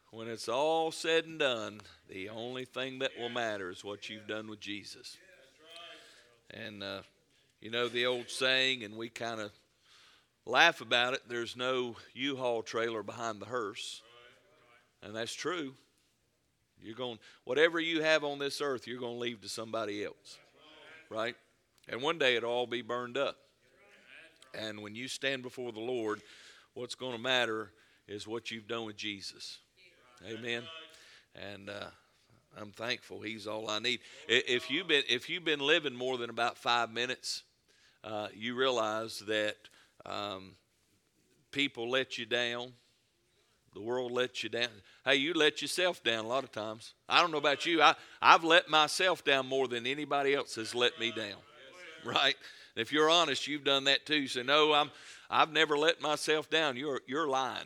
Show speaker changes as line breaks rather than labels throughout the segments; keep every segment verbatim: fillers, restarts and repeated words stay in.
when it's all said and done, the only thing that will matter is what you've done with Jesus. And, uh, you know the old saying, and we kind of laugh about it, there's no U-Haul trailer behind the hearse. And that's true. You're going, whatever you have on this earth, you're going to leave to somebody else. Right? And one day it'll all be burned up. And when you stand before the Lord, what's going to matter is what you've done with Jesus. Amen. And uh, I'm thankful He's all I need. If you've been if you've been living more than about five minutes, uh, you realize that um, people let you down. The world lets you down. Hey, you let yourself down a lot of times. I don't know about you. I, I've let myself down more than anybody else has let me down. Right? If you're honest, you've done that too. You say, no, I'm, I've never let myself down. You're, you're lying.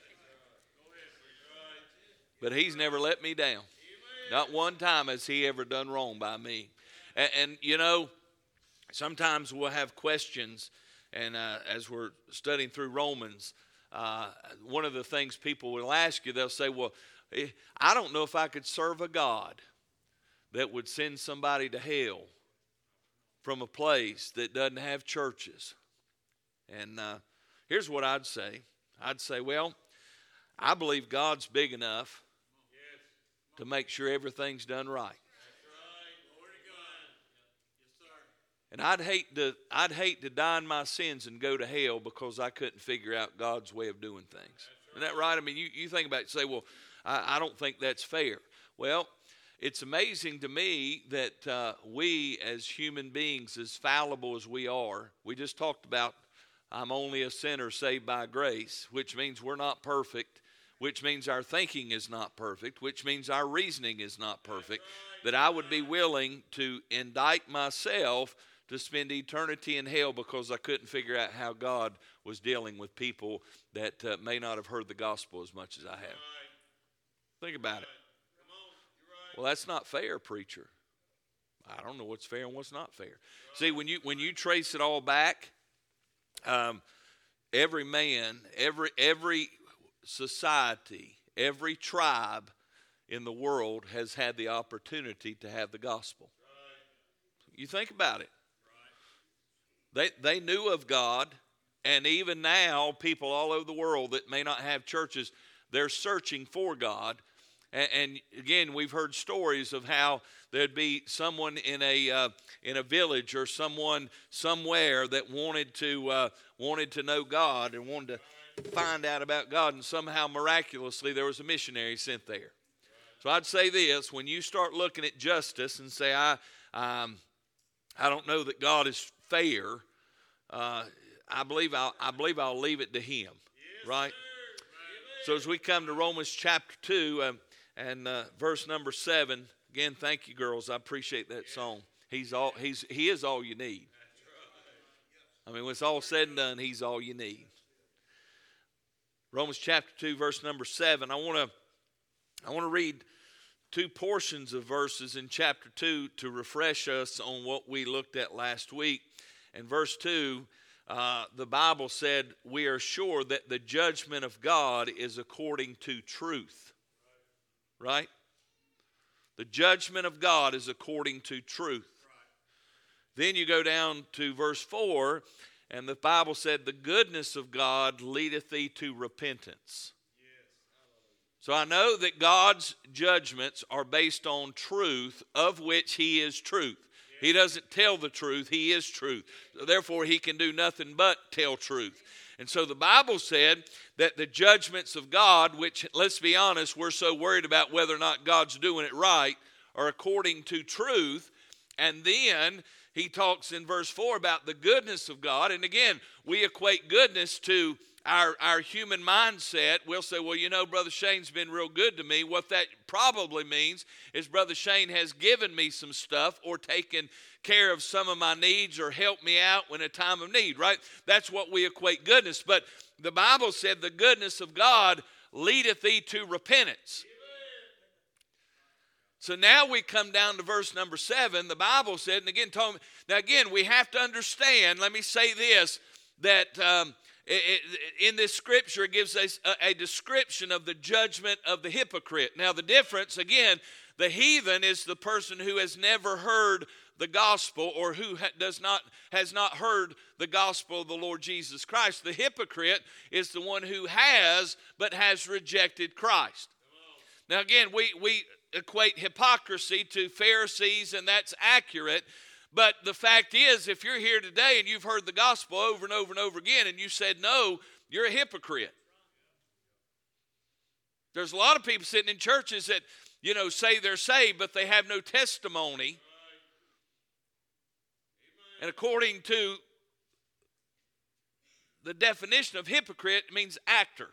But He's never let me down. Not one time has He ever done wrong by me. And, and you know, sometimes we'll have questions, and uh, as we're studying through Romans, uh, one of the things people will ask you, they'll say, well, I don't know if I could serve a God that would send somebody to hell from a place that doesn't have churches. And uh, here's what I'd say. I'd say, well, I believe God's big enough to make sure everything's done right. And I'd hate to I'd hate to die in my sins and go to hell because I couldn't figure out God's way of doing things. Isn't that right? I mean, you, you think about it and say, well, I, I don't think that's fair. Well, it's amazing to me that uh, we as human beings, as fallible as we are, we just talked about I'm only a sinner saved by grace, which means we're not perfect, which means our thinking is not perfect, which means our reasoning is not perfect, that I would be willing to indict myself to spend eternity in hell because I couldn't figure out how God was dealing with people that uh, may not have heard the gospel as much as I have. Think about it. Well, that's not fair, preacher. I don't know what's fair and what's not fair. See, when you when you trace it all back, um, every man, every every society, every tribe in the world has had the opportunity to have the gospel. You think about it. They they knew of God, and even now, people all over the world that may not have churches, they're searching for God. And, and again, we've heard stories of how there'd be someone in a uh, in a village or someone somewhere that wanted to uh, wanted to know God and wanted to find out about God, and somehow miraculously there was a missionary sent there. So I'd say this: when you start looking at justice and say, I um, I don't know that God is fair, uh, I believe I'll I believe I'll leave it to Him, yes, right? Sir. So as we come to Romans chapter two um, and uh, verse number seven, again, thank you, girls. I appreciate that song. He's all he's he is all you need. I mean, when it's all said and done, He's all you need. Romans chapter two, verse number seven. I want to I want to read two portions of verses in chapter two to refresh us on what we looked at last week. In verse two, uh, the Bible said, we are sure that the judgment of God is according to truth. Right? The judgment of God is according to truth. Then you go down to verse four, and the Bible said, the goodness of God leadeth thee to repentance. So I know that God's judgments are based on truth, of which He is truth. He doesn't tell the truth, He is truth. So therefore, He can do nothing but tell truth. And so the Bible said that the judgments of God, which, let's be honest, we're so worried about whether or not God's doing it right, are according to truth. And then He talks in verse four about the goodness of God. And again, we equate goodness to Our, our human mindset. We'll say, well, you know, Brother Shane's been real good to me. What that probably means is Brother Shane has given me some stuff or taken care of some of my needs or helped me out in a time of need, right? That's what we equate goodness. But the Bible said the goodness of God leadeth thee to repentance. So now we come down to verse number seven. The Bible said, and again, told me, now again, we have to understand, let me say this, that um, in this scripture, it gives us a, a description of the judgment of the hypocrite. Now, the difference, again, the heathen is the person who has never heard the gospel or who ha- does not has not heard the gospel of the Lord Jesus Christ. The hypocrite is the one who has but has rejected Christ. Now, again, we, we equate hypocrisy to Pharisees, and that's accurate. But the fact is, if you're here today and you've heard the gospel over and over and over again and you said no, you're a hypocrite. There's a lot of people sitting in churches that, you know, say they're saved, but they have no testimony. And according to the definition of hypocrite, it means actor.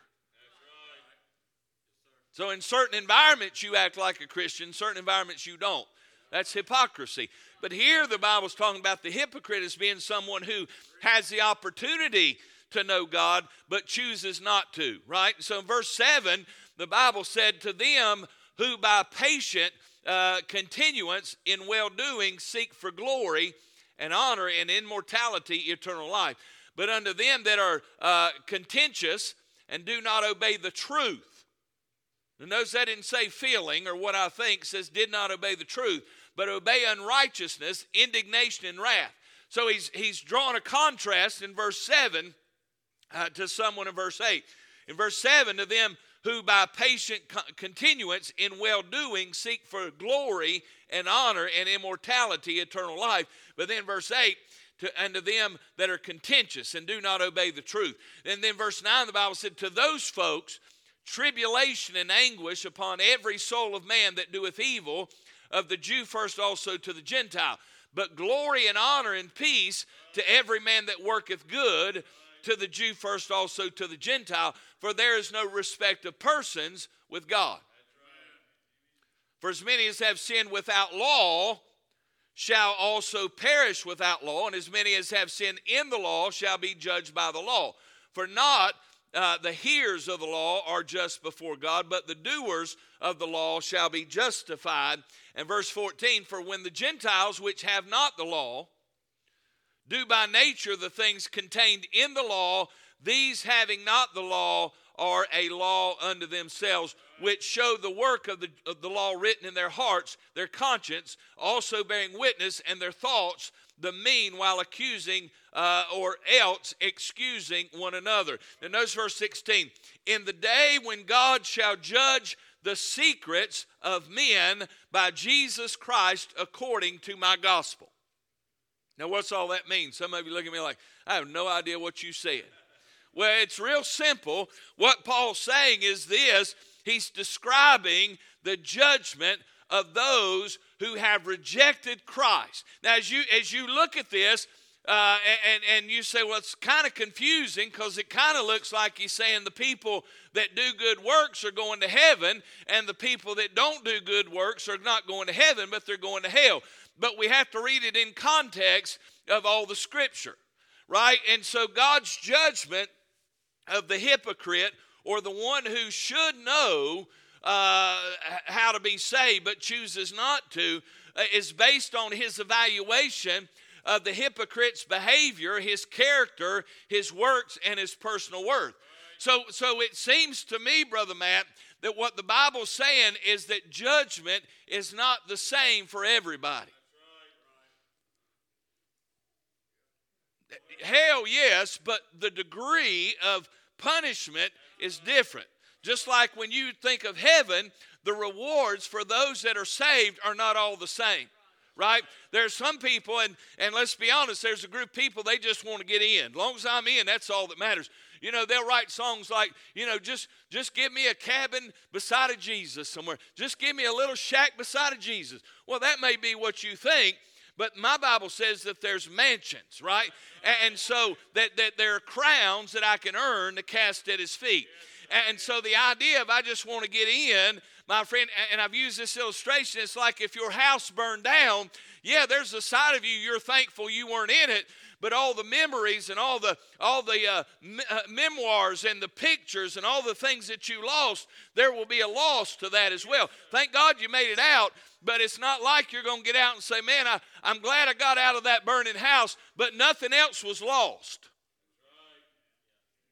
So in certain environments you act like a Christian, certain environments you don't. That's hypocrisy. But here the Bible's talking about the hypocrite as being someone who has the opportunity to know God but chooses not to, right? So in verse seven, the Bible said, to them who by patient uh, continuance in well-doing seek for glory and honor and immortality, eternal life. But unto them that are uh, contentious and do not obey the truth. Now notice that didn't say feeling or what I think, says did not obey the truth, but obey unrighteousness, indignation, and wrath. So he's, he's drawn a contrast in verse seven uh, to someone in verse eight. In verse seven, to them who by patient co- continuance in well-doing seek for glory and honor and immortality, eternal life. But then verse eight, to, and to them that are contentious and do not obey the truth. And then verse nine, the Bible said, to those folks, tribulation and anguish upon every soul of man that doeth evil, of the Jew first also to the Gentile. But glory and honor and peace to every man that worketh good, to the Jew first also to the Gentile. For there is no respect of persons with God. For as many as have sinned without law shall also perish without law, and as many as have sinned in the law shall be judged by the law. For not Uh, the hearers of the law are just before God, but the doers of the law shall be justified. And verse fourteen, for when the Gentiles which have not the law do by nature the things contained in the law, these having not the law are a law unto themselves, which show the work of the, of the law written in their hearts, their conscience, also bearing witness, and their thoughts, the mean, while accusing uh, or else excusing one another. Now notice verse sixteen. In the day when God shall judge the secrets of men by Jesus Christ according to my gospel. Now what's all that mean? Some of you look at me like, I have no idea what you said. Well, it's real simple. What Paul's saying is this. He's describing the judgment of those who have rejected Christ. Now, as you as you look at this, uh, and, and you say, well, it's kind of confusing because it kind of looks like he's saying the people that do good works are going to heaven, and the people that don't do good works are not going to heaven, but they're going to hell. But we have to read it in context of all the Scripture, right? And so God's judgment of the hypocrite, or the one who should know uh, how to be saved but chooses not to, uh, is based on his evaluation of the hypocrite's behavior, his character, his works, and his personal worth. So, so it seems to me, Brother Matt, that what the Bible's saying is that judgment is not the same for everybody. Hell, yes, but the degree of punishment is different. Just like when you think of heaven, the rewards for those that are saved are not all the same, right? There's some people, and, and let's be honest, there's a group of people, they just want to get in. As long as I'm in, that's all that matters. You know, they'll write songs like, you know, just, just give me a cabin beside of Jesus somewhere. Just give me a little shack beside of Jesus. Well, that may be what you think, but my Bible says that there's mansions, right? And so that, that there are crowns that I can earn to cast at his feet. And so the idea of I just want to get in, my friend, and I've used this illustration, it's like if your house burned down, yeah, there's a side of you you're thankful you weren't in it, but all the memories and all the all the uh, me- uh, memoirs and the pictures and all the things that you lost, there will be a loss to that as well. Thank God you made it out, but it's not like you're going to get out and say, man, I, I'm glad I got out of that burning house, but nothing else was lost.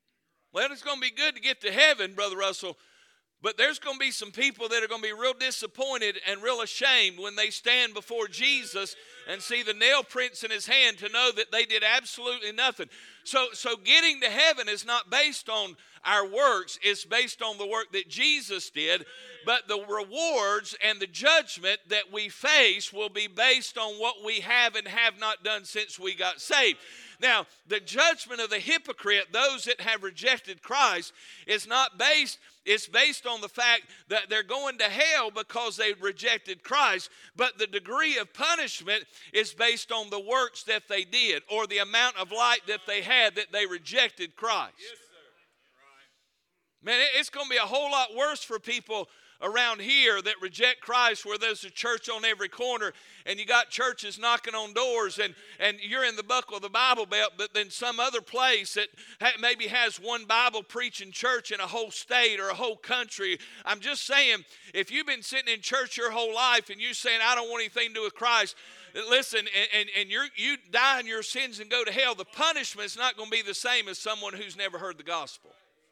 Well, it's going to be good to get to heaven, Brother Russell, but there's going to be some people that are going to be real disappointed and real ashamed when they stand before Jesus and see the nail prints in his hand to know that they did absolutely nothing. So, so getting to heaven is not based on our works. It's based on the work that Jesus did. But the rewards and the judgment that we face will be based on what we have and have not done since we got saved. Now, the judgment of the hypocrite, those that have rejected Christ, is not based, it's based on the fact that they're going to hell because they rejected Christ, but the degree of punishment is based on the works that they did or the amount of light that they had that they rejected Christ. Yes, sir. Right. Man, it's going to be a whole lot worse for people around here that reject Christ, where there's a church on every corner and you got churches knocking on doors, and, and you're in the buckle of the Bible Belt, but then some other place that ha- maybe has one Bible preaching church in a whole state or a whole country. I'm just saying, if you've been sitting in church your whole life and you're saying, I don't want anything to do with Christ, listen, and, and, and you're, you die in your sins and go to hell, the punishment is not going to be the same as someone who's never heard the gospel.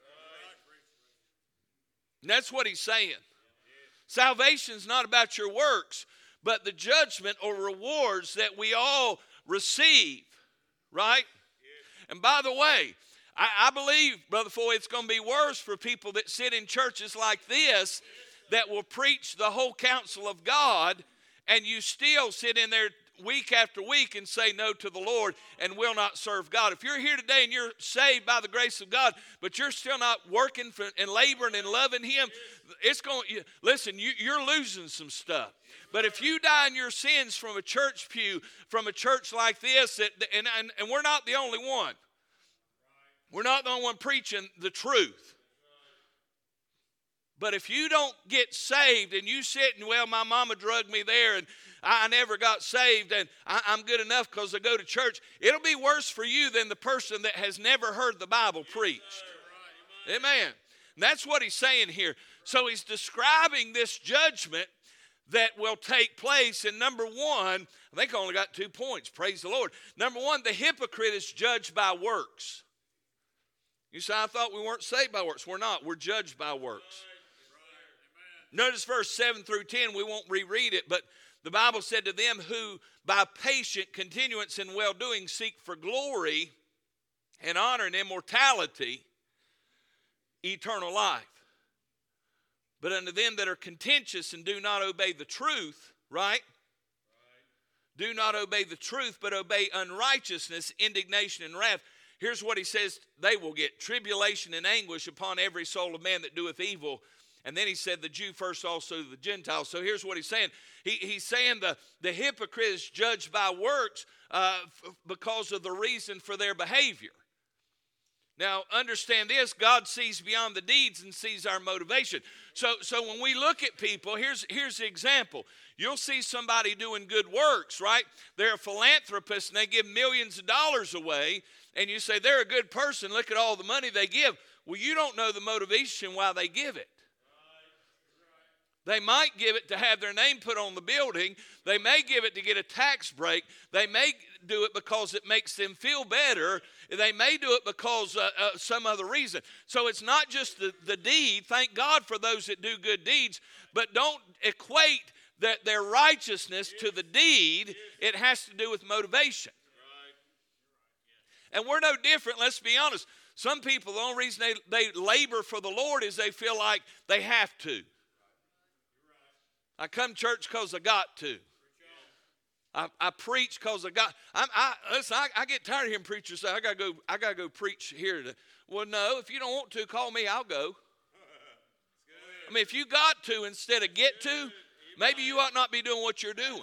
And that's what he's saying. Salvation is not about your works, but the judgment or rewards that we all receive, right? Yeah. And by the way, I, I believe, Brother Foy, it's going to be worse for people that sit in churches like this that will preach the whole counsel of God, and you still sit in there week after week and say no to the Lord and will not serve God. If you're here today and you're saved by the grace of God, but you're still not working for, and laboring and loving him, it's going, listen, you, you're losing some stuff. But if you die in your sins from a church pew, from a church like this, that, and, and, and we're not the only one. We're not the only one preaching the truth. But if you don't get saved and you sit and, well, my mama drugged me there and I never got saved and I, I'm good enough because I go to church, it'll be worse for you than the person that has never heard the Bible preached. Amen. And that's what he's saying here. So he's describing this judgment that will take place. And number one, I think I only got two points. Praise the Lord. Number one, the hypocrite is judged by works. You say, I thought we weren't saved by works. We're not. We're judged by works. Notice verse seven through ten. We won't reread it, but the Bible said, to them who by patient continuance in well-doing seek for glory and honor and immortality, eternal life. But unto them that are contentious and do not obey the truth, right? Right. Do not obey the truth, but obey unrighteousness, indignation, and wrath. Here's what he says, they will get tribulation and anguish upon every soul of man that doeth evil. And then he said the Jew first, also the Gentiles. So here's what he's saying. He, he's saying the, the hypocrite is judged by works uh, f- because of the reason for their behavior. Now, understand this, God sees beyond the deeds and sees our motivation. So, so when we look at people, here's, here's the example. You'll see somebody doing good works, right? They're a philanthropist and they give millions of dollars away. And you say, they're a good person. Look at all the money they give. Well, you don't know the motivation why they give it. They might give it to have their name put on the building. They may give it to get a tax break. They may do it because it makes them feel better. They may do it because uh, uh, some other reason. So it's not just the, the deed. Thank God for those that do good deeds. But don't equate that their righteousness to the deed. It has to do with motivation. And we're no different, let's be honest. Some people, the only reason they, they labor for the Lord is they feel like they have to. I come to church because I got to. I, I preach because I got. I'm, I listen. I, I get tired of hearing preachers say, "I gotta go. I gotta go preach here." Today. Well, no. If you don't want to, call me. I'll go. I mean, if you got to instead of get to, maybe you ought not be doing what you're doing.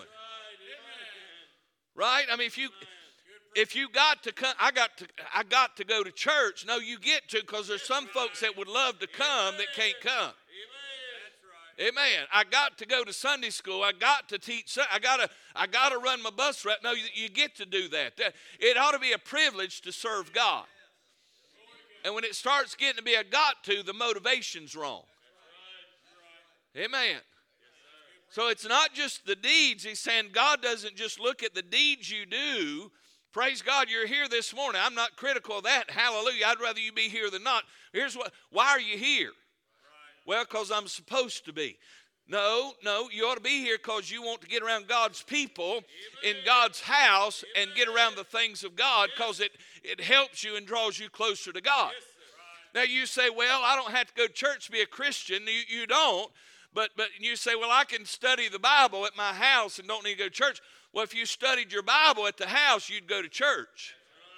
Right? I mean, if you if you got to come, I got to. I got to go to church. No, you get to because there's some folks that would love to come that can't come. Amen. I got to go to Sunday school. I got to teach. I got to. I got to run my bus route. No, you, you get to do that. It ought to be a privilege to serve God. And when it starts getting to be a got to, the motivation's wrong. Amen. So it's not just the deeds. He's saying God doesn't just look at the deeds you do Praise God, you're here this morning. I'm not critical of that. Hallelujah. I'd rather you be here than not. Here's what, why are you here? Right. Well, because I'm supposed to be. No, no, you ought to be here because you want to get around God's people. Amen. In God's house. Amen. And get around the things of God because yes. it, it helps you and draws you closer to God. Yes, right. Now you say, well, I don't have to go to church to be a Christian. You, you don't. But, but you say, well, I can study the Bible at my house and don't need to go to church. Well, if you studied your Bible at the house, you'd go to church.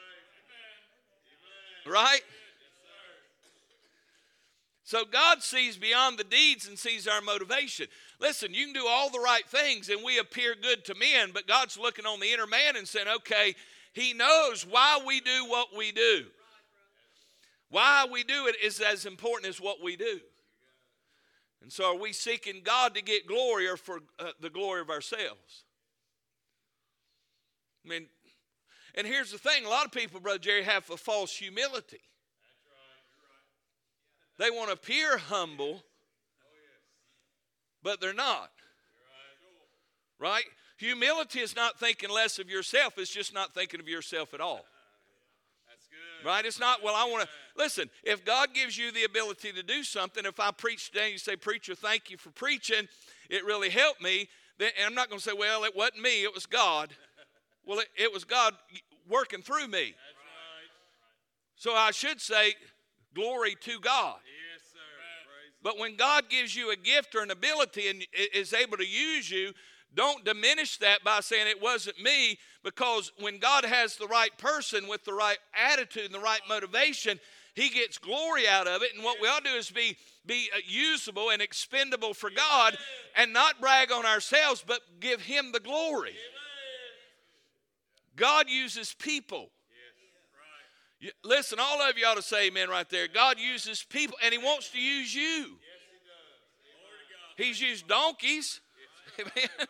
Right? Right? So God sees beyond the deeds and sees our motivation. Listen, you can do all the right things and we appear good to men, but God's looking on the inner man and saying, okay, he knows why we do what we do. Why we do it is as important as what we do. And so are we seeking God to get glory or for uh, the glory of ourselves? I mean, and here's the thing. A lot of people, Brother Jerry, have a false humility. That's right. You're right. They want to appear humble, but they're not. Right. Right? Humility is not thinking less of yourself. It's just not thinking of yourself at all. That's good. Right? It's not, well, I want to, listen, if God gives you the ability to do something, if I preach today, you say, preacher, thank you for preaching. It really helped me. Then, and I'm not going to say, well, it wasn't me. It was God. Well, it, it was God working through me. That's right. So I should say, glory to God. Yes, sir. But when God gives you a gift or an ability and is able to use you, don't diminish that by saying it wasn't me, because when God has the right person with the right attitude and the right motivation, he gets glory out of it. And what we ought to do is be, be usable and expendable for God and not brag on ourselves, but give him the glory. God uses people. Yes, right. Listen, all of you ought to say amen right there. God uses people, and he wants to use you. Yes, he does. He's used donkeys. Yes. Amen.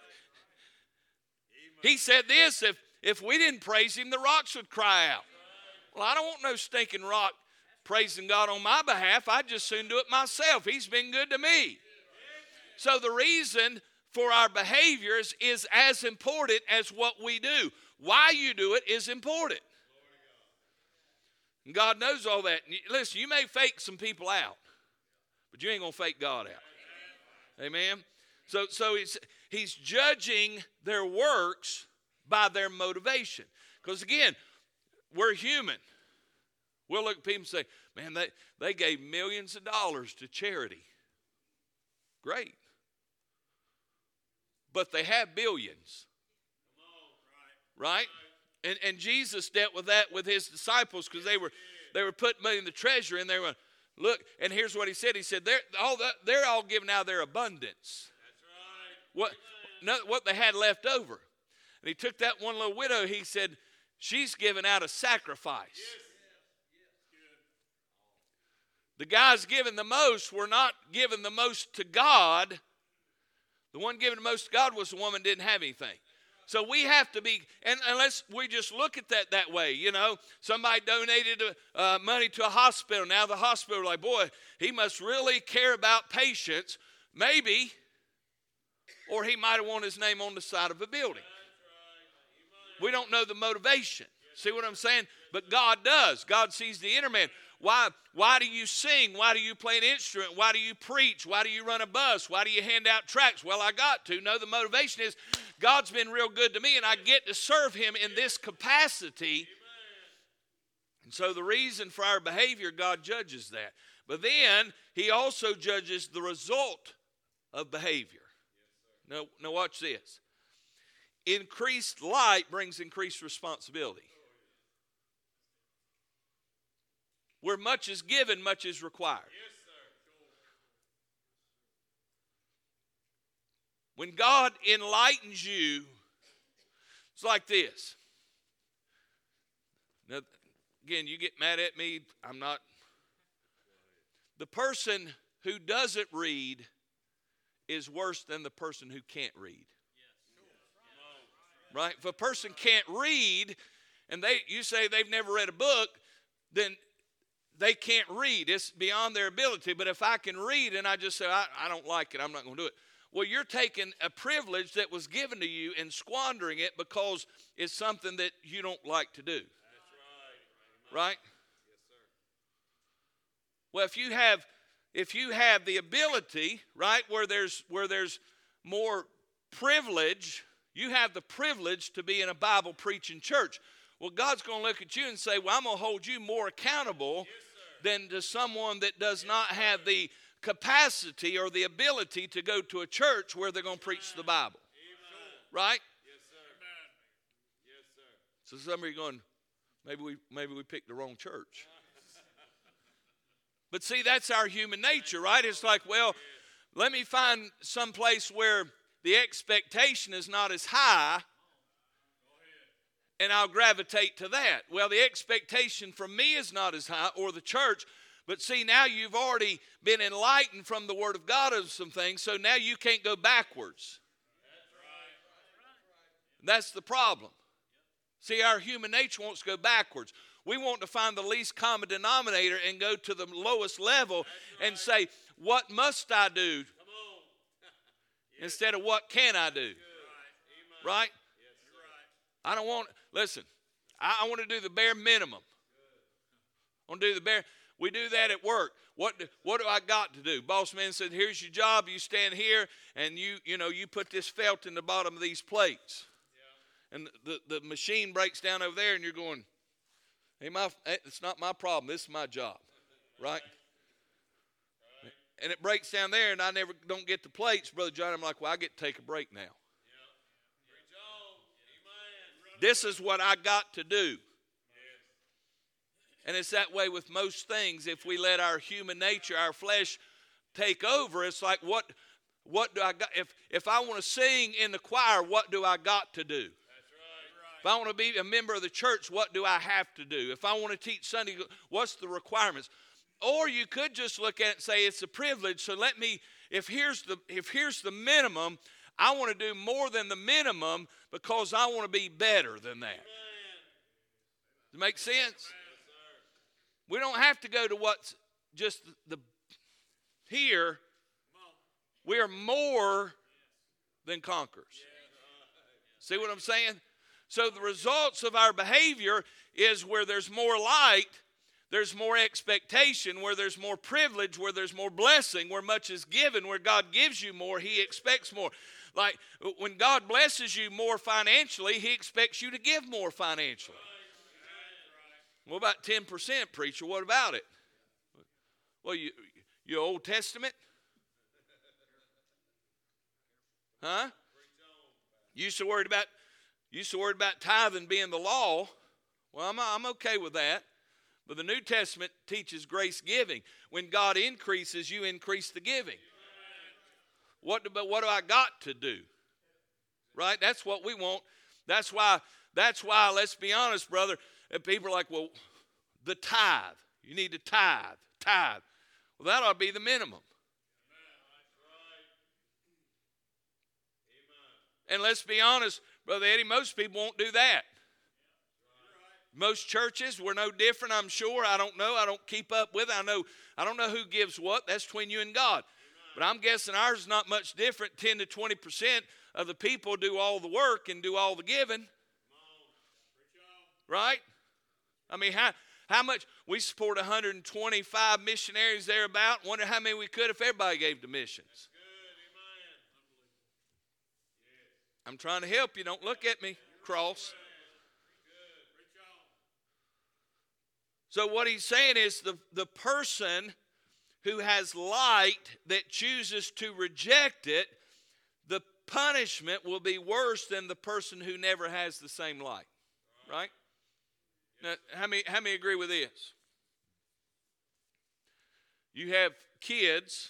He said this, if, if we didn't praise him, the rocks would cry out. Well, I don't want no stinking rock praising God on my behalf. I'd just soon do it myself. He's been good to me. So the reason for our behaviors is as important as what we do. Why you do it is important. And God knows all that. Listen, you may fake some people out, but you ain't going to fake God out. Amen? So, so it's, he's judging their works by their motivation. Because again, we're human. We'll look at people and say, man, they, they gave millions of dollars to charity. Great. But they have billions. Right? And and Jesus dealt with that with his disciples because they were they were putting money in the treasury and they were, look, and here's what he said. He said, they're all, that, they're all giving out their abundance. That's right. What, no, what they had left over. And he took that one little widow, he said, she's giving out a sacrifice. Yes. The guys giving the most were not giving the most to God. The one giving the most to God was the woman who didn't have anything. So we have to be, and unless we just look at that that way, you know, somebody donated uh, money to a hospital. Now the hospital, like, boy, he must really care about patients. Maybe, or he might have wanted his name on the side of a building. We don't know the motivation. See what I'm saying? But God does. God sees the inner man. Why, why do you sing? Why do you play an instrument? Why do you preach? Why do you run a bus? Why do you hand out tracts? Well, I got to. No, the motivation is God's been real good to me, and I get to serve him in this capacity. And so the reason for our behavior, God judges that. But then he also judges the result of behavior. Now, now watch this. Increased light brings increased responsibility. Where much is given, much is required. Yes, sir. When God enlightens you, it's like this. Now, again, you get mad at me. I'm not. The person who doesn't read is worse than the person who can't read. Right? If a person can't read, and they you say they've never read a book, then they can't read. It's beyond their ability. But if I can read and I just say, I, I don't like it, I'm not going to do it. Well, you're taking a privilege that was given to you and squandering it because it's something that you don't like to do. That's right. Right? Yes, sir. Well, if you have if you have the ability, right, where there's where there's more privilege, you have the privilege to be in a Bible preaching church. Well, God's going to look at you and say, well, I'm going to hold you more accountable yes, than to someone that does yes, not have the capacity or the ability to go to a church where they're going to preach the Bible. Amen. Right? Yes, sir. Yes, sir. So some of you are going, maybe we maybe we picked the wrong church. But see, that's our human nature, right? It's like, well, let me find some place where the expectation is not as high, and I'll gravitate to that. Well, the expectation from me is not as high, or the church. But see, now you've already been enlightened from the Word of God of some things, so now you can't go backwards. That's the problem. See, our human nature wants to go backwards. We want to find the least common denominator and go to the lowest level and say, what must I do? Instead of what can I do? Right? I don't want, listen, I, I want to do the bare minimum. I want to do the bare We do that at work. What do, what do I got to do? Boss man said, here's your job. You stand here and you you know you put this felt in the bottom of these plates. Yeah. And the, the machine breaks down over there and you're going, hey, my, it's not my problem. This is my job. Right? Right. And it breaks down there and I never don't get the plates. Brother John, I'm like, well, I get to take a break now. Yeah. This is what I got to do. And it's that way with most things. If we let our human nature, our flesh take over, it's like, what what do I got? If if I want to sing in the choir, what do I got to do? That's right. If I want to be a member of the church, what do I have to do? If I want to teach Sunday, what's the requirements? Or you could just look at it and say it's a privilege. So let me, if here's the if here's the minimum, I want to do more than the minimum because I want to be better than that. Amen. Does it make sense? We don't have to go to what's just the, the here. We are more than conquerors. See what I'm saying? So the results of our behavior is where there's more light, there's more expectation, where there's more privilege, where there's more blessing, where much is given, where God gives you more, He expects more. Like when God blesses you more financially, He expects you to give more financially. What about ten percent, preacher? What about it? Well, you, you Old Testament? Huh? You used to worry about, you used to worry about tithing being the law. Well, I'm, I'm okay with that. But the New Testament teaches grace giving. When God increases, you increase the giving. What do, but what do I got to do? Right? That's what we want. That's why, that's why, let's be honest, brother. And people are like, well, the tithe. You need to tithe, tithe. Well, that ought to be the minimum. And let's be honest, Brother Eddie, most people won't do that. Most churches, we're no different, I'm sure. I don't know. I don't keep up with it. I know, I don't know who gives what. That's between you and God. But I'm guessing ours is not much different. ten to twenty percent of the people do all the work and do all the giving. Right? I mean, how how much? We support one hundred twenty-five missionaries thereabout. Wonder how many we could if everybody gave to missions. I'm trying to help you. Don't look at me, cross. So what he's saying is the, the person who has light that chooses to reject it, the punishment will be worse than the person who never has the same light. Right? Now, how many, how many agree with this? You have kids.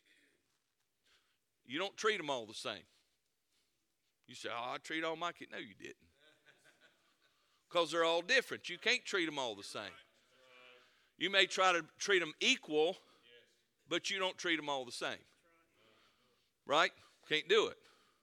You don't treat them all the same. You say, oh, I treat all my kids. No, you didn't. Because they're all different. You can't treat them all the same. You may try to treat them equal, but you don't treat them all the same. Right? Can't do it.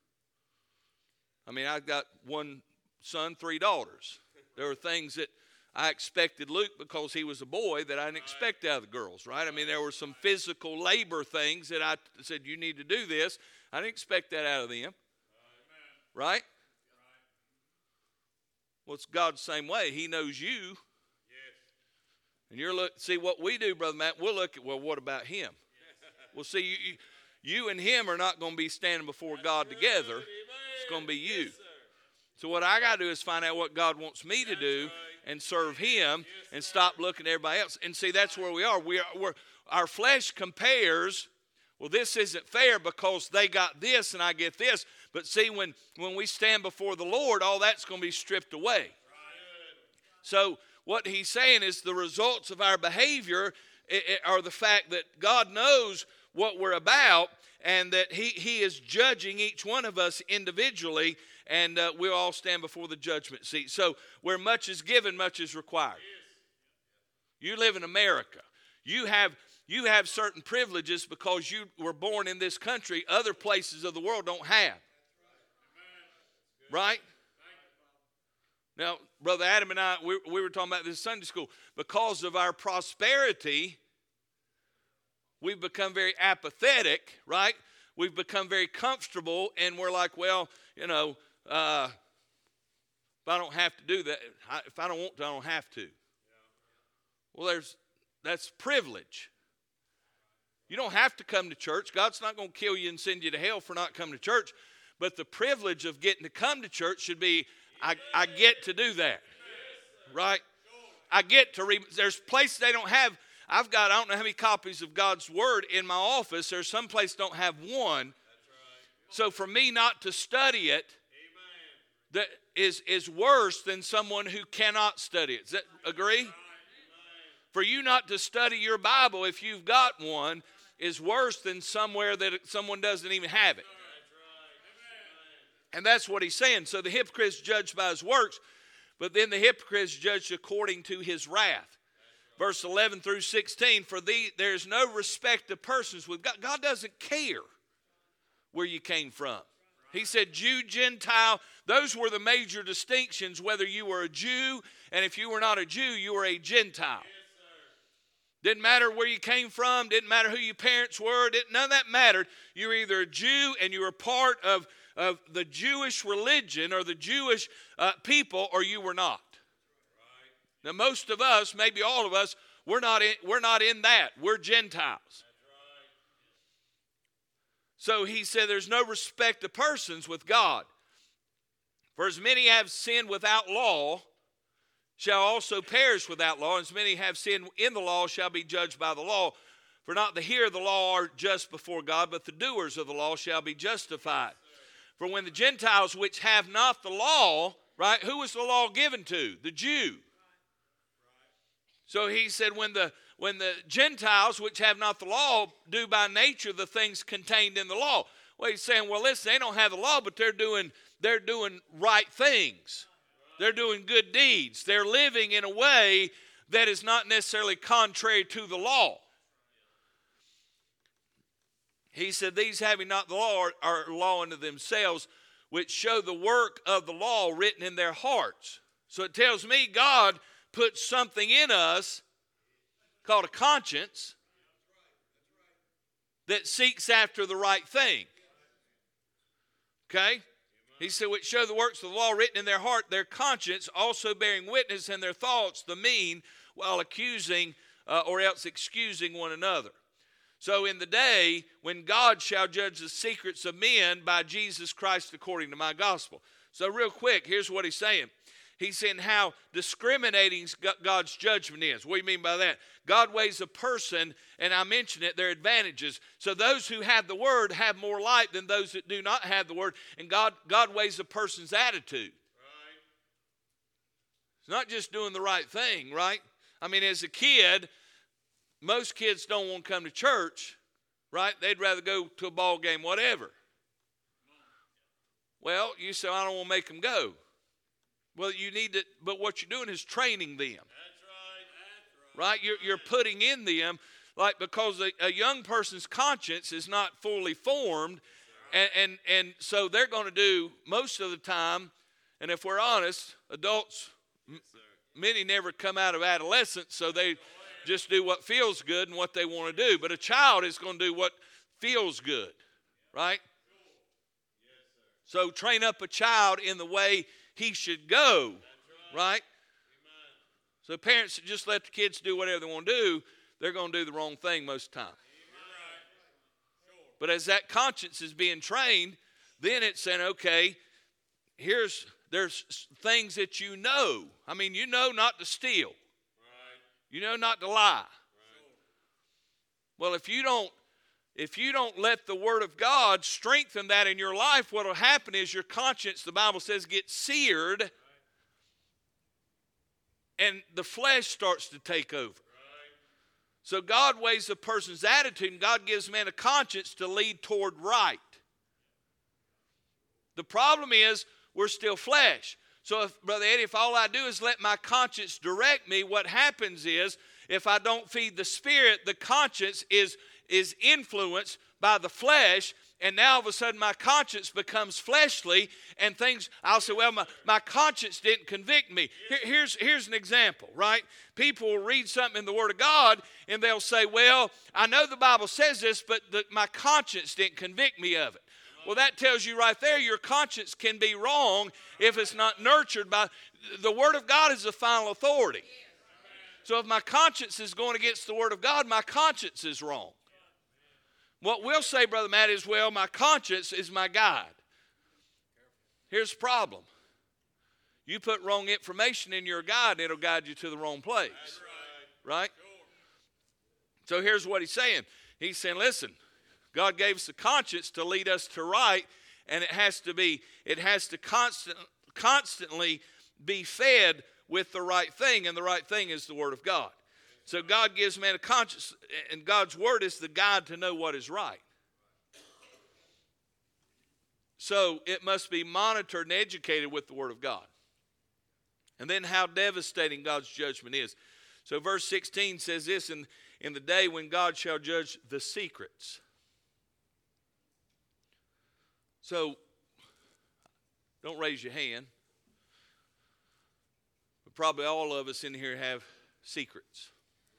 I mean, I've got one son, three daughters. There are things that I expected Luke because he was a boy that I didn't expect out of the girls, right? I mean, there were some physical labor things that I said, you need to do this. I didn't expect that out of them, right? Well, it's God's same way. He knows you. And you're look. See, what we do, Brother Matt, we'll look at, well, what about him? Well, see, you, you, you and him are not going to be standing before God together. It's going to be you. So what I got to do is find out what God wants me to do and serve him and stop looking at everybody else. And see, that's where we are. We are we're, our flesh compares, well, this isn't fair because they got this and I get this. But see, when, when we stand before the Lord, all that's going to be stripped away. So what he's saying is the results of our behavior are the fact that God knows what we're about and that he, he is judging each one of us individually, and uh, we'll all stand before the judgment seat. So where much is given, much is required. You live in America. You have, you have certain privileges because you were born in this country other places of the world don't have. Right? Now, Brother Adam and I, we, we were talking about this in Sunday school. Because of our prosperity, we've become very apathetic, right? We've become very comfortable, and we're like, well, you know, uh, if I don't have to do that, if I don't want to, I don't have to. Well, there's that's privilege. You don't have to come to church. God's not going to kill you and send you to hell for not coming to church. But the privilege of getting to come to church should be, I, I get to do that, right? I get to read. There's places they don't have. I've got, I don't know how many copies of God's Word in my office. There's some places don't have one. So for me not to study it that is, is worse than someone who cannot study it. Does that agree? For you not to study your Bible if you've got one is worse than somewhere that someone doesn't even have it. And that's what he's saying. So the hypocrite's judged by his works, but then the hypocrite's judged according to his wrath. Verse eleven through sixteen, for thee there is no respect of persons with God. God doesn't care where you came from. He said Jew, Gentile, those were the major distinctions, whether you were a Jew, and if you were not a Jew, you were a Gentile. Didn't matter where you came from, didn't matter who your parents were, didn't, none of that mattered. You were either a Jew and you were part of of the Jewish religion or the Jewish uh, people, or you were not. Now, most of us, maybe all of us, we're not in, we're not in that. We're Gentiles. So he said there's no respect of persons with God. For as many have sinned without law shall also perish without law, and as many have sinned in the law shall be judged by the law. For not the hearers of the law are just before God, but the doers of the law shall be justified. For when the Gentiles which have not the law, right, who was the law given to? The Jew. So he said when the when the Gentiles which have not the law do by nature the things contained in the law. Well, he's saying, well, listen, they don't have the law, but they're doing they're doing right things. They're doing good deeds. They're living in a way that is not necessarily contrary to the law. He said, these having not the law are, are law unto themselves, which show the work of the law written in their hearts. So it tells me God put something in us called a conscience that seeks after the right thing. Okay? He said, which show the works of the law written in their heart, their conscience also bearing witness in their thoughts, the mean, while accusing uh, or else excusing one another. So in the day when God shall judge the secrets of men by Jesus Christ according to my gospel. So real quick, here's what he's saying. He's saying how discriminating God's judgment is. What do you mean by that? God weighs a person, and I mentioned it, their advantages. So those who have the word have more light than those that do not have the word. And God, God weighs a person's attitude. Right. It's not just doing the right thing, right? I mean, as a kid, most kids don't want to come to church, right? They'd rather go to a ball game, whatever. Well, you say, I don't want to make them go. Well, you need to, but what you're doing is training them. That's right. That's right. Right? You're, you're putting in them, like, because a, a young person's conscience is not fully formed, and, and, and so they're going to do most of the time, and if we're honest, adults, m- many never come out of adolescence, so they just do what feels good and what they want to do. But a child is going to do what feels good, right? So train up a child in the way he should go, right? So parents that just let the kids do whatever they want to do, they're going to do the wrong thing most of the time. But as that conscience is being trained, then it's saying, okay, here's there's things that you know. I mean, you know not to steal. You know not to lie. Well, if you don't if you don't let the Word of God strengthen that in your life, what will happen is your conscience, the Bible says, gets seared, and the flesh starts to take over. So God weighs a person's attitude, and God gives man a conscience to lead toward right. The problem is we're still flesh. So, if, Brother Eddie, if all I do is let my conscience direct me, what happens is if I don't feed the Spirit, the conscience is, is influenced by the flesh, and now all of a sudden my conscience becomes fleshly, and things, I'll say, well, my, my conscience didn't convict me. Here, here's, here's an example, right? People will read something in the Word of God, and they'll say, well, I know the Bible says this, but the, my conscience didn't convict me of it. Well, that tells you right there your conscience can be wrong if it's not nurtured by, the Word of God is the final authority. So if my conscience is going against the Word of God, my conscience is wrong. What we'll say, Brother Matt, is, well, my conscience is my guide. Here's the problem. You put wrong information in your guide, and it'll guide you to the wrong place. Right? right? So here's what he's saying. He's saying, listen, God gave us a conscience to lead us to right, and it has to be, it has to constant, constantly be fed with the right thing, and the right thing is the Word of God. So God gives man a conscience, and God's Word is the guide to know what is right. So it must be monitored and educated with the Word of God. And then how devastating God's judgment is. So verse sixteen says this, in, in the day when God shall judge the secrets. So, don't raise your hand. But probably all of us in here have secrets.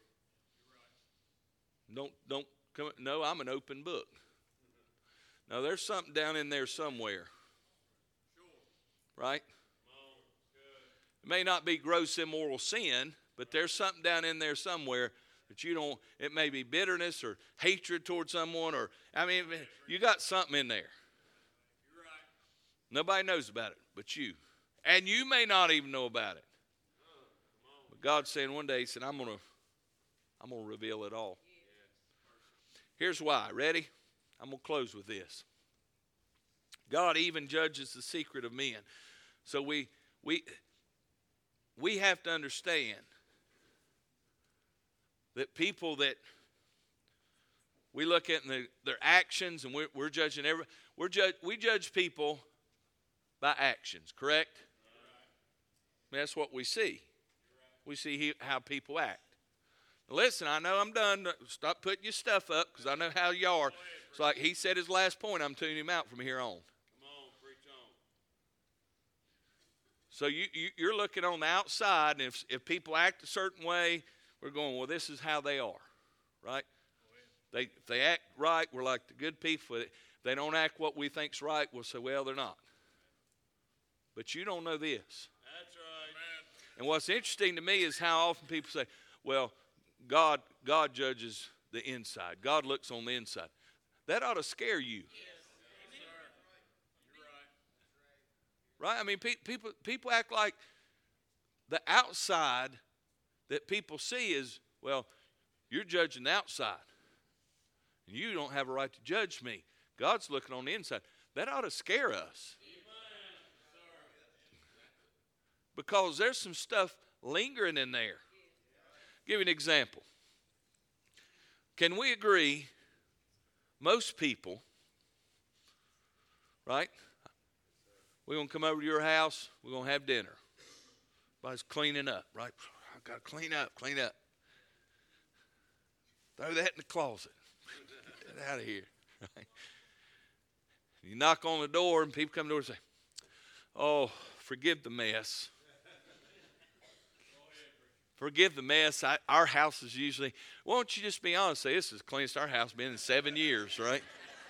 Don't, don't come, no, I'm an open book. Now, there's something down in there somewhere. Right? It may not be gross immoral sin, but there's something down in there somewhere that you don't, it may be bitterness or hatred towards someone, or, I mean, you got something in there. Nobody knows about it but you. And you may not even know about it. But God's saying one day, he said, I'm going to I'm going to reveal it all. Here's why. Ready? I'm going to close with this. God even judges the secret of men. So we we we have to understand that people that we look at the, their actions, and we're, we're judging every we're judge we judge people by actions, correct? I mean, that's what we see. We see he, how people act. Now listen, I know I'm done. Stop putting your stuff up, because I know how you are. It's like he said his last point. I'm tuning him out from here on. Come on, preach on. So you, you, you're looking on the outside, and if, if people act a certain way, we're going, well, this is how they are, right? They, if they act right, we're like the good people. If they don't act what we think's right, we'll say, well, they're not. But you don't know this. That's right. And what's interesting to me is how often people say, well, God, God judges the inside. God looks on the inside. That ought to scare you. Yes. Right? Right? I mean, pe- people, people act like the outside that people see is, well, you're judging the outside. And you don't have a right to judge me. God's looking on the inside. That ought to scare us. Because there's some stuff lingering in there. Give you an example. Can we agree, most people, right? We're going to come over to your house. We're going to have dinner. Everybody's cleaning up, right? I've got to clean up, clean up. Throw that in the closet. Get that out of here. Right? You knock on the door, and people come to the door and say, oh, forgive the mess. Forgive the mess. I, our house is usually, why don't you just be honest? Say, this is the cleanest our house has been in seven years, right?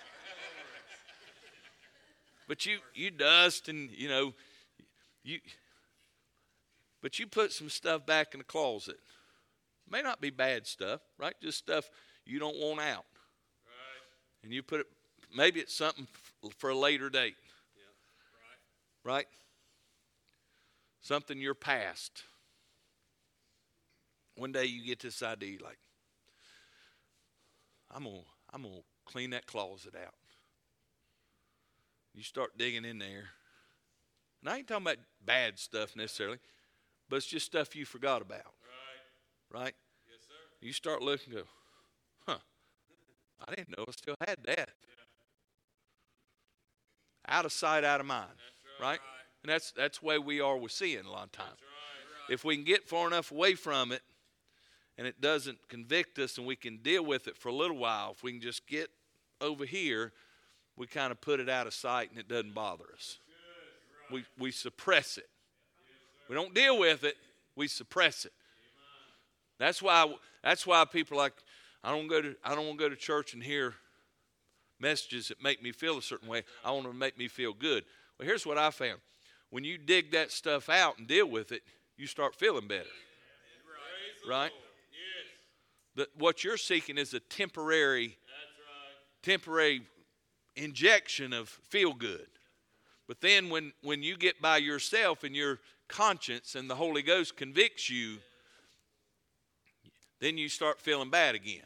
But you, you dust and, you know, you, but you put some stuff back in the closet. It may not be bad stuff, right? Just stuff you don't want out. Right. And you put it, maybe it's something f- for a later date. Yeah. Right. Right? Something your past. One day you get this idea like, I'm going to I'm gonna clean that closet out. You start digging in there. And I ain't talking about bad stuff necessarily, but it's just stuff you forgot about. Right. Right? Yes, sir. You start looking and go, huh, I didn't know I still had that. Yeah. Out of sight, out of mind. That's right. Right? And that's that's the way we are with sin a lot of times. That's right. Right. If we can get far enough away from it and it doesn't convict us and we can deal with it for a little while, if we can just get over here, we kind of put it out of sight and it doesn't bother us. We we suppress it. We don't deal with it. We suppress it. That's why that's why people are like, I don't go to I don't want to go to church and hear messages that make me feel a certain way. I want them to make me feel good. Well, here's what I found. When you dig that stuff out and deal with it, you start feeling better. Right? That what you're seeking is a temporary temporary injection of feel good. But then when, when you get by yourself and your conscience and the Holy Ghost convicts you, then you start feeling bad again.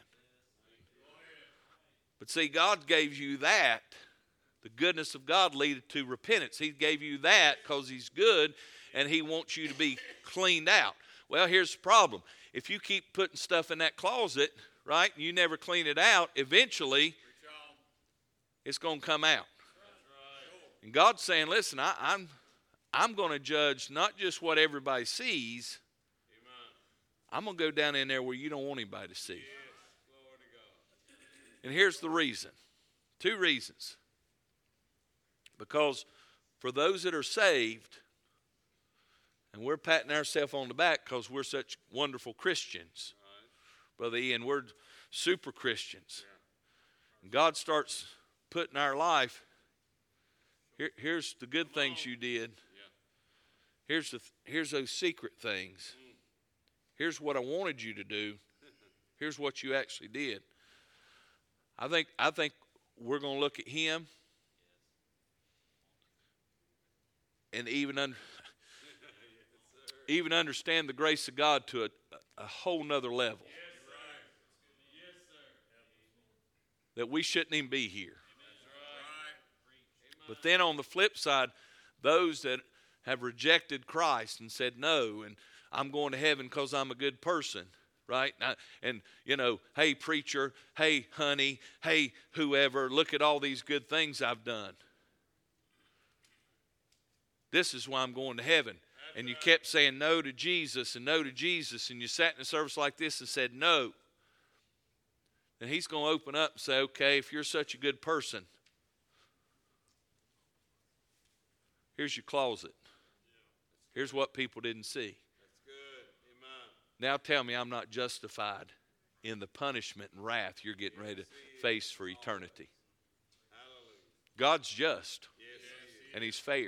But see, God gave you that. The goodness of God leadeth to repentance. He gave you that because He's good and He wants you to be cleaned out. Well, here's the problem. If you keep putting stuff in that closet, right, and you never clean it out, eventually it's going to come out. And God's saying, listen, I, I'm I'm going to judge not just what everybody sees. Amen. I'm going to go down in there where you don't want anybody to see. Yes. Glory to God. And here's the reason. Two reasons. Because for those that are saved, and we're patting ourselves on the back because we're such wonderful Christians. Right. Brother Ian, we're super Christians. Yeah. And God starts putting our life. Here, here's the good things you did. Here's the here's those secret things. Here's what I wanted you to do. Here's what you actually did. I think I think we're going to look at Him and even un, even understand the grace of God to a, a whole nother level. That we shouldn't even be here. But then on the flip side, those that have rejected Christ and said no, and I'm going to heaven because I'm a good person, right? And, and, you know, hey, preacher, hey, honey, hey, whoever, look at all these good things I've done. This is why I'm going to heaven. And you kept saying no to Jesus and no to Jesus, and you sat in a service like this and said no. And He's going to open up and say, okay, if you're such a good person, here's your closet. Here's what people didn't see. That's good. Amen. Now tell me I'm not justified in the punishment and wrath you're getting ready to face for eternity. God's just. And He's fair.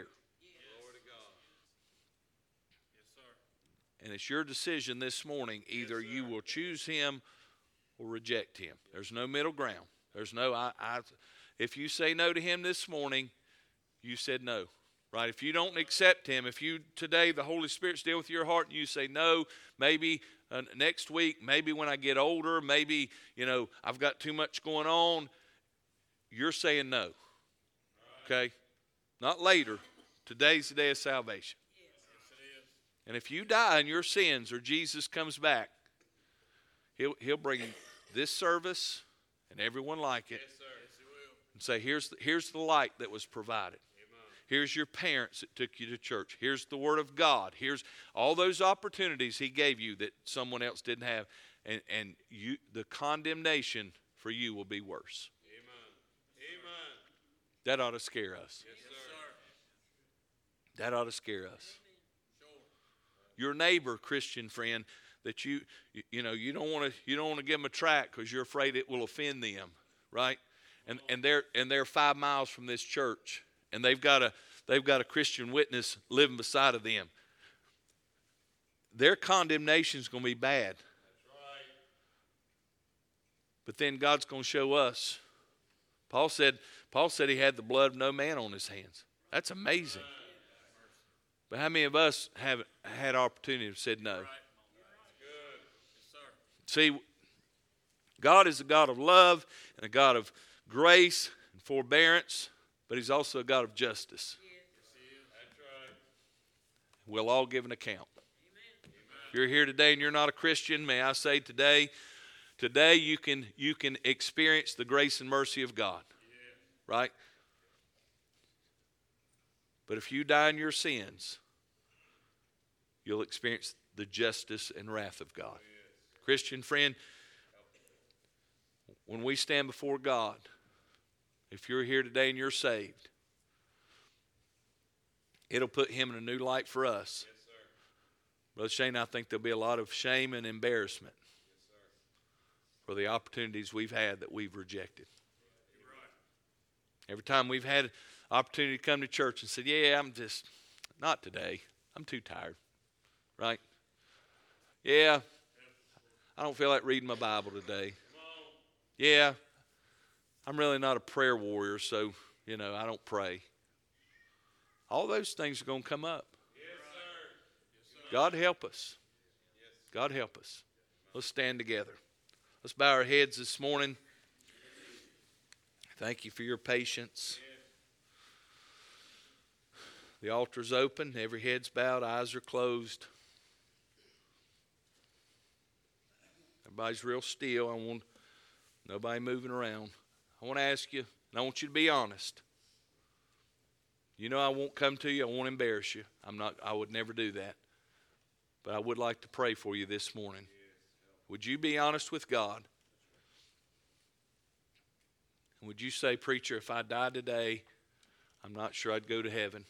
And it's your decision this morning. Either you will choose Him or reject Him. There's no middle ground. There's no, I, I, if you say no to Him this morning, you said no. Right? If you don't accept Him, if you today the Holy Spirit's dealing with your heart and you say no, maybe uh, next week, maybe when I get older, maybe, you know, I've got too much going on, you're saying no. Okay? Not later. Today's the day of salvation. And if you die in your sins or Jesus comes back, He'll, he'll bring this service and everyone like it and say, here's the, here's the light that was provided. Here's your parents that took you to church. Here's the Word of God. Here's all those opportunities He gave you that someone else didn't have. And, and you, the condemnation for you will be worse. Amen. Amen. That ought to scare us. Yes, sir. That ought to scare us. Your neighbor, Christian friend, that you, you, you know, you don't want to, you don't want to give them a tract because you're afraid it will offend them, right? And and they're and they're five miles from this church, and they've got a they've got a Christian witness living beside of them. Their condemnation is going to be bad. That's right. But then God's going to show us. Paul said, Paul said he had the blood of no man on his hands. That's amazing. But how many of us have had opportunity and said no? See, God is a God of love and a God of grace and forbearance, but he's also a God of justice. We'll all give an account. If you're here today and you're not a Christian, may I say today, today you can you can experience the grace and mercy of God. Right? But if you die in your sins, you'll experience the justice and wrath of God. Christian friend, when we stand before God, if you're here today and you're saved, it'll put him in a new light for us. Yes, Brother Shane, I think there'll be a lot of shame and embarrassment yes, for the opportunities we've had that we've rejected. Right. Every time we've had an opportunity to come to church and said, yeah, I'm just, not today. I'm too tired. Right? Yeah, I don't feel like reading my Bible today. Yeah, I'm really not a prayer warrior, so, you know, I don't pray. All those things are going to come up. Yes, sir. Yes, sir. God help us. God help us. Let's stand together. Let's bow our heads this morning. Thank you for your patience. The altar's open. Every head's bowed. Eyes are closed. Everybody's real still. I want nobody moving around. I want to ask you, and I want you to be honest. You know I won't come to you. I won't embarrass you. I'm not. I would never do that. But I would like to pray for you this morning. Would you be honest with God? And would you say, preacher, if I died today, I'm not sure I'd go to heaven.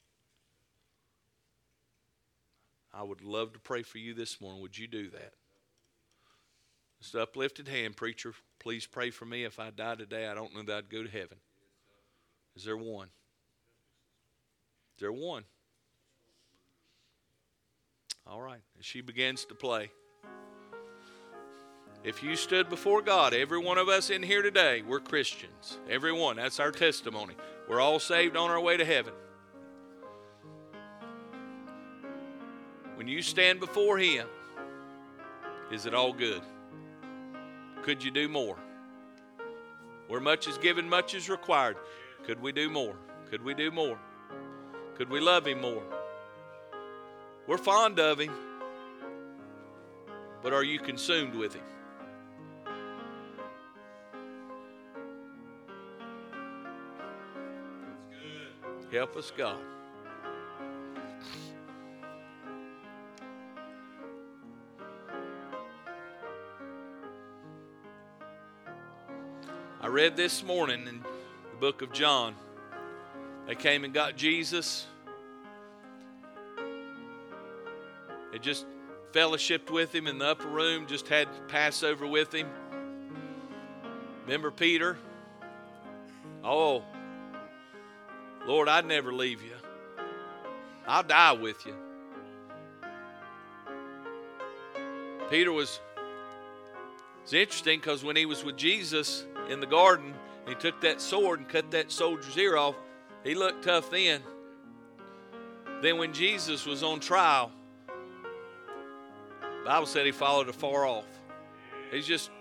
I would love to pray for you this morning. Would you do that? Just uplifted hand, preacher, please pray for me. If I die today, I don't know that I'd go to heaven. Is there one? Is there one? All right. As she begins to play. If you stood before God, every one of us in here today, we're Christians. Every one. That's our testimony. We're all saved on our way to heaven. When you stand before Him, is it all good? Could you do more? Where much is given, much is required. Could we do more? Could we do more? Could we love Him more? We're fond of Him, but are you consumed with Him? Help us, God. I read this morning in the book of John. They came and got Jesus. They just fellowshiped with Him in the upper room, just had Passover with Him. Remember Peter? Oh, Lord, I'd never leave you. I'll die with you. Peter was, it's interesting because when he was with Jesus in the garden, he took that sword and cut that soldier's ear off. He looked tough then. Then when Jesus was on trial, the Bible said he followed afar off. He's just,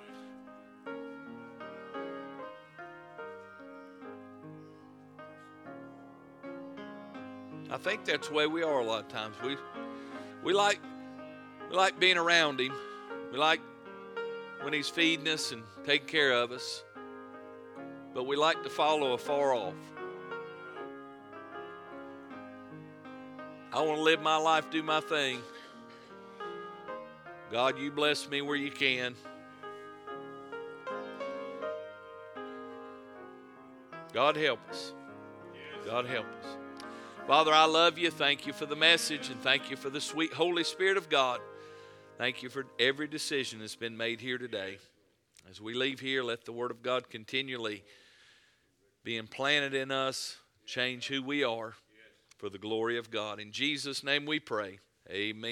I think that's the way we are a lot of times. We we like we like being around Him. We like when He's feeding us and taking care of us. But we like to follow afar off. I want to live my life, do my thing. God, you bless me where you can. God help us. God help us. Father, I love you. Thank you for the message, and thank you for the sweet Holy Spirit of God Thank you for every decision that's been made here today. As we leave here, let the Word of God continually be implanted in us, change who we are for the glory of God. In Jesus' name we pray. Amen.